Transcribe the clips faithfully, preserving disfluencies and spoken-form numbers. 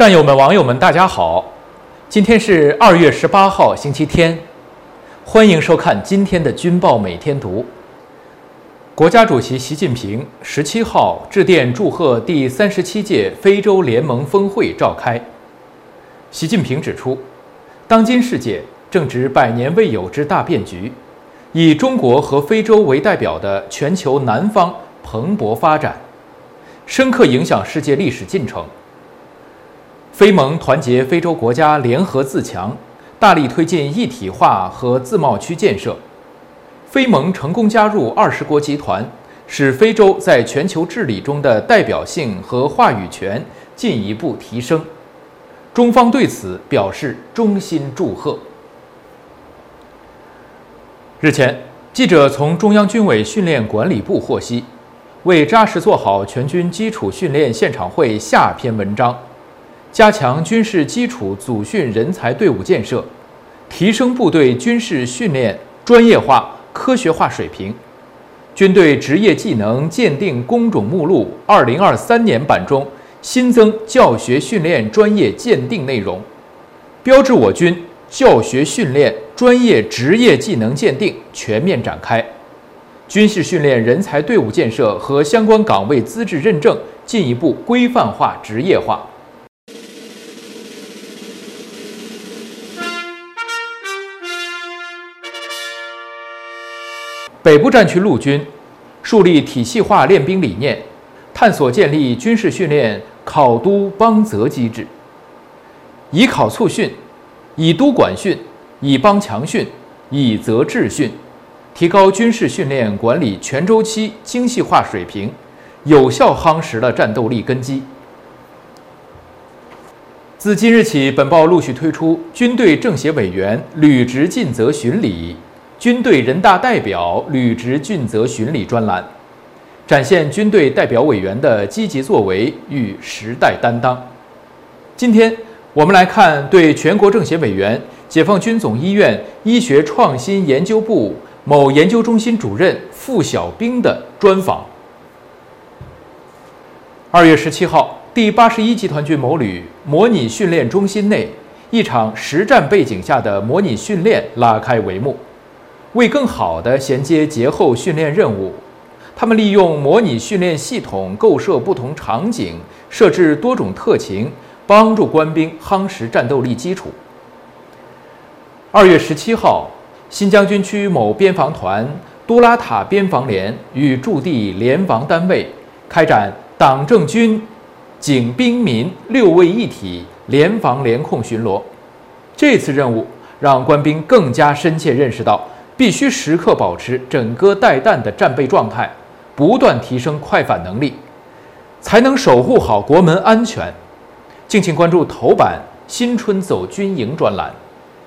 战友们、网友们，大家好！今天是二月十八号，星期天，欢迎收看今天的《军报每天读》。国家主席习近平十七号致电祝贺第三十七届非洲联盟峰会召开。习近平指出，当今世界正值百年未有之大变局，以中国和非洲为代表的全球南方蓬勃发展，深刻影响世界历史进程。非盟团结非洲国家联合自强，大力推进一体化和自贸区建设。非盟成功加入二十国集团，使非洲在全球治理中的代表性和话语权进一步提升。中方对此表示衷心祝贺。日前，记者从中央军委训练管理部获悉，为扎实做好全军基础训练现场会下篇文章，加强军事基础组训人才队伍建设，提升部队军事训练专业化、科学化水平。军队职业技能鉴定工种目录二零二三年版中新增教学训练专业鉴定内容，标志我军教学训练专业职业技能鉴定全面展开，军事训练人才队伍建设和相关岗位资质认证进一步规范化、职业化。北部战区陆军树立体系化练兵理念，探索建立军事训练考督帮责机制，以考促训，以督管训，以帮强训，以责治训，提高军事训练管理全周期精细化水平，有效夯实了战斗力根基。自今日起，本报陆续推出军队政协委员履职尽责巡礼、军队人大代表履职尽责巡礼专栏，展现军队代表委员的积极作为与时代担当。今天我们来看对全国政协委员、解放军总医院医学创新研究部某研究中心主任傅小兵的专访。二月十七号，第八十一集团军某旅模拟训练中心内，一场实战背景下的模拟训练拉开帷幕。为更好地衔接节后训练任务，他们利用模拟训练系统构设不同场景，设置多种特情，帮助官兵夯实战斗力基础。二月十七号，新疆军区某边防团多拉塔边防连与驻地联防单位开展党政军警兵民六位一体联防联控巡逻。这次任务让官兵更加深切认识到，必须时刻保持整戈待旦的战备状态，不断提升快反能力，才能守护好国门安全。敬请关注头版新春走军营专栏。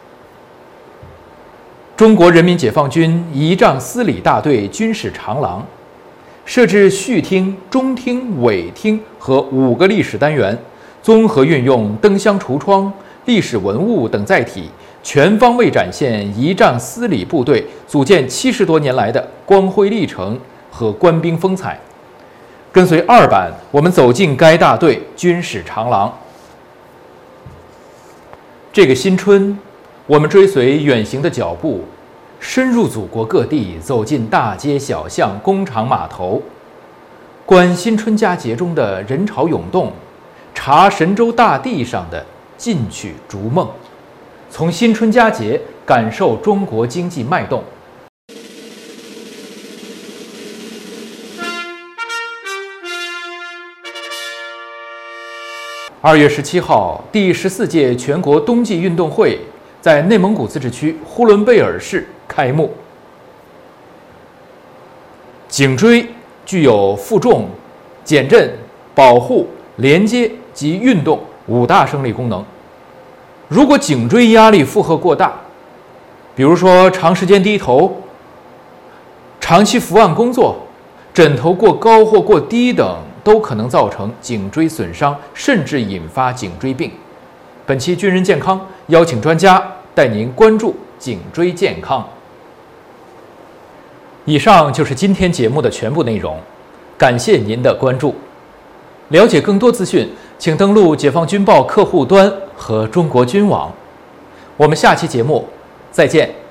中国人民解放军仪仗司礼大队军事长廊设置序厅、中厅、尾厅和五个历史单元，综合运用灯箱橱窗、历史文物等载体，全方位展现仪仗司礼部队组建七十多年来的光辉历程和官兵风采。跟随二版，我们走进该大队军事长廊。这个新春，我们追随远行的脚步，深入祖国各地，走进大街小巷、工厂码头，观新春佳节中的人潮涌动，查神州大地上的进取逐梦，从新春佳节感受中国经济脉动。二月十七号，第十四届全国冬季运动会在内蒙古自治区呼伦贝尔市开幕。颈椎具有负重、减震、保护、连接及运动五大生理功能。如果颈椎压力负荷过大，比如说长时间低头、长期伏案工作、枕头过高或过低等，都可能造成颈椎损伤，甚至引发颈椎病。本期军人健康邀请专家带您关注颈椎健康。以上就是今天节目的全部内容，感谢您的关注。了解更多资讯， 请登录解放军报客户端和中国军网。我们下期节目再见。